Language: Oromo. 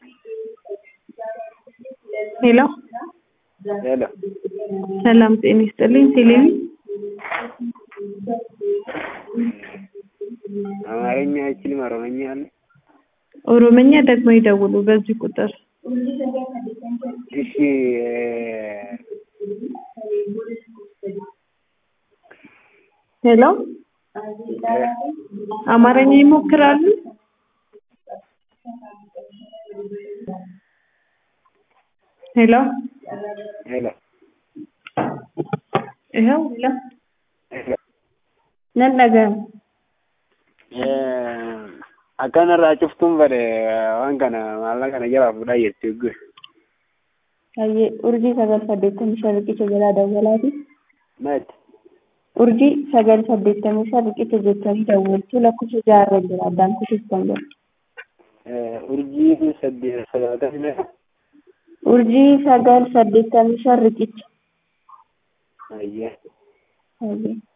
ሄሎ ሄሎ ሰላም ጤና ይስጥልኝ። ቴሌቪ አማርኛ አይችልም ኦሮምኛ አለ። ኦሮምኛ ደግሞ ይደውሉ በዚህ ቁጥር። እሺ ሄሎ አማርኛ ይሞክራሉ? ሄሎ ሄሎ ይኸው ሄሎ ነን akkanarraa cuftuun bare waan kana maallaqa kana jalaa fudhaa jechuudha. Kayyee urjii 985 riqicha jalaa dawwalaati. Maati? Urjii 985 riqicha jettanii dawwaltuu lakkoofsa jaarra jira addaan kutuuftan jira. Urjii 985 urjii 985 riqicha. Ayyee. Ayyee.